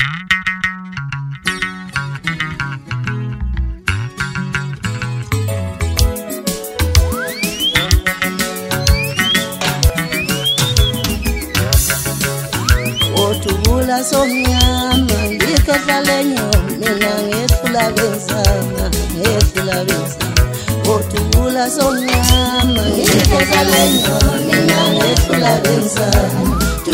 Otubula somnyama ngikadlalenyo mina ngethula benzama Otubula somnyama ngikadlalenyo mina ngethula benzama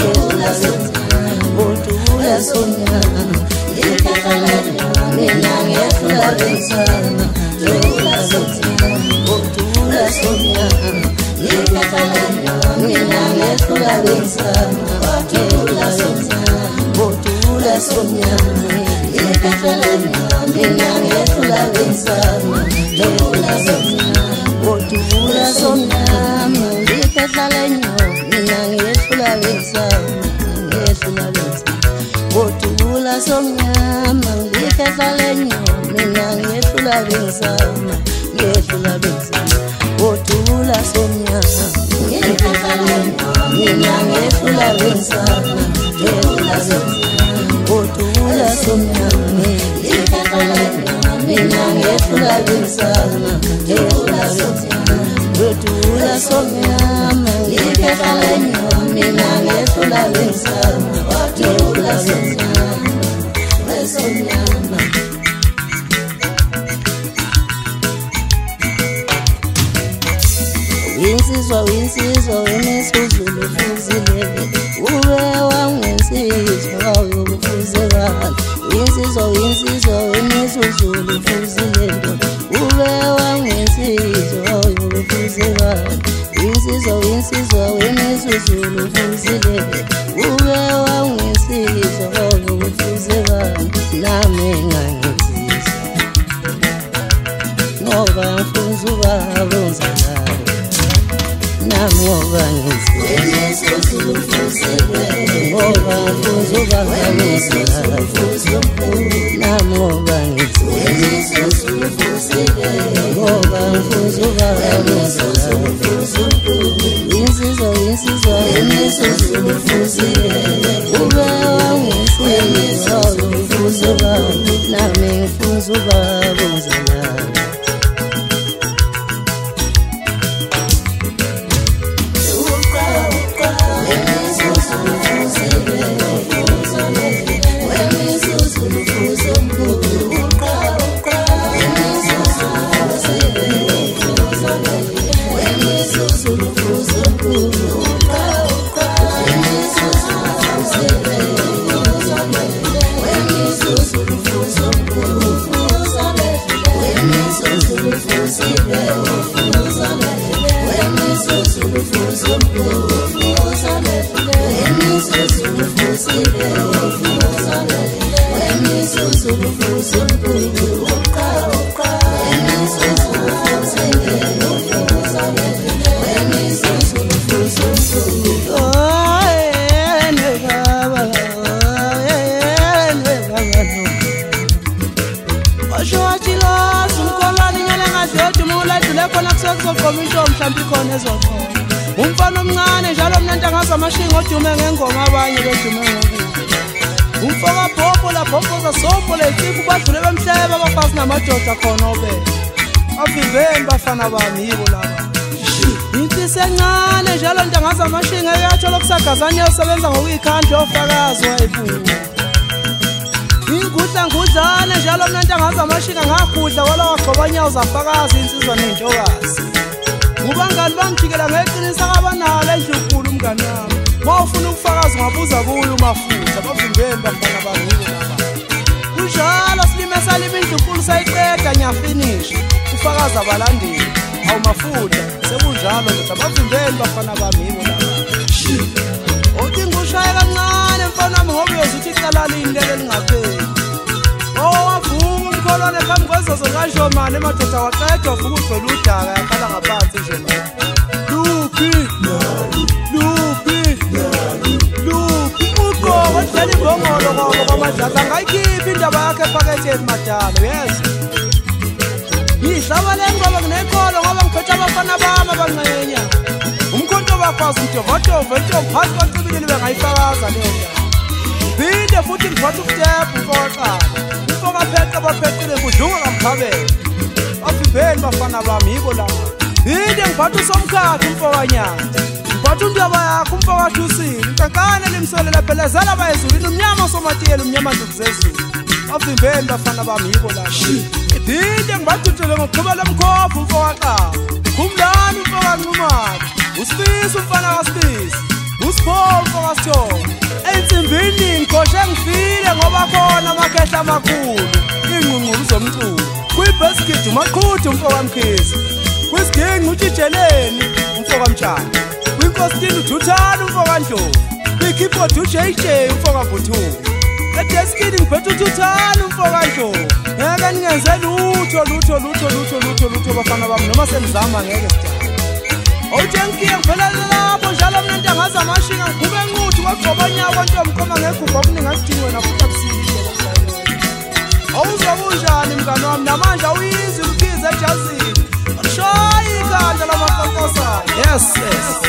Otubula somnyama ngikadlalenyo mina ngethula benzama Otubula somnyama ngikadlalenyo mina ngethula benzama Otubula somnyama ngikadlalenyo mina ngethula benzama Otubula somnyama ngikadlalenyo mina ngethula benzama Otubula somnyama ngikadlalenyo mina ngethula benzama Otubula somnyama ngikadlalenyo mina ngethula benzama Otubula somnyama ngikadlalenyo mina ngethula benzama Otubula somnyama ngikadlalenyo mina ngethula benzama Otubula somnyama Winsizwa wemisuzulu fuzilele ube wangensizwa yokufuzekala Winsizwa wemisuzulu fuzilele ube wangensizwa yokufuzekala Winsizwa wemisuzulu fuzilele ube wangensizwa yokufuzekala nami ngangensizwa ngoba mfunza ubabonzala Nami ngoba ngizizwa ngoba mfunza ubabonzala Nami ngoba ngizizwa ngoba mfunza ubabonzala Insizwa wemisuzulu fuzilele ube wangensizwa yokufuzekala nami ngifunza ubabonzala Umfana omncane njalo mna ntangaza amashinga odume ngengoma abanye bedume ngokudla Umfaka bhobho la bhobho zasobho letifu badlule bemhlebe abafazi namadoda khona obela Avimbeni bafana bami yibo laba Impisi encane njalo ntangaza amashinga yatsho lokusagazane yosebenza ngokuyikhandla yofakazi wayibuka Ingudlana njalo mna ntangaza amashinga ngagudla wala wagcoba nyawo zafakazi insizwa nentokazi Ubangani bangijikela ngeqinisa kabanalo endlunkulu umngani wami Mawufuna ukufakaza ngabuza kuyo umafutha bavimbeni bafana bami laba Kunjalo silime salime indlunkulu sayiqeda nyafinish ufakaza abalandeli awu mafutha sekunjalo nje bavimbeni bafana bami laba Othi ngushaya kancane mfana wami ngoba uyozuthi icala lindele lingapheli Wavuka umkholwane phambi kwezozo kaJomani emadoda waqeda wavuka ugcwele udaka yakhala ngaphansi nje Luphi uqoko edlela ingongolo ngoba kwamadlala ngayikhipha indaba yakhe ephaketheni madalo yes Yihlaba lengoba nginekolo ngoba ngiphethe abafana bami abancenya Umkhonto bafazi umjovotovo entombi phakathi kwacibile bengayifakaza le ndaba phinde futhi ngiphatha ukutepha umfoka umfoka pheqa bapheqile kudlunga kamkhabela bavimbeni bafana bami yibo laba phinde ngiphatha usomkhakha umfoka nyanga ngiphatha untaba yakho umfoka thusile nkankane limsolela phelezela bayezulini umnyama somatiyela umnyama ndukuzezulu bavimbeni bafana bami yibo laba phinde ngibathutele ngokuqhubela umkhopha umfoka qaba kumlani umfoka nqumaka usifisa umfana kasifisa usipho umfoka sithongo ensimbini ngikoshe ngifile ngoba khona amakhehla amakhulu ingqungqulu zomculo kwi-basket umaqhuthu umfoka mkhisi kwisiginci utshijeleni umfoka mtshana kwinkositini ujuthana umfoka ndlovu kwi-keyboard uJJ umfoka buthuku edeskini ngiphethe ujuthana umfoka ndlovu ngeke ningenze lutho bafana bami noma senizama ngeke sijala awujengiye ngiphelele lapho njalo mina ntangaza amashinga ngikhube nquthi kwagqobanya kwantombi khoma ngegubha okuningi akudingi wena futhi abusile awuzwa kunjani mngani wami namanje awuyizwi umkhize ejazini akushayi ikhanda lamankosana yes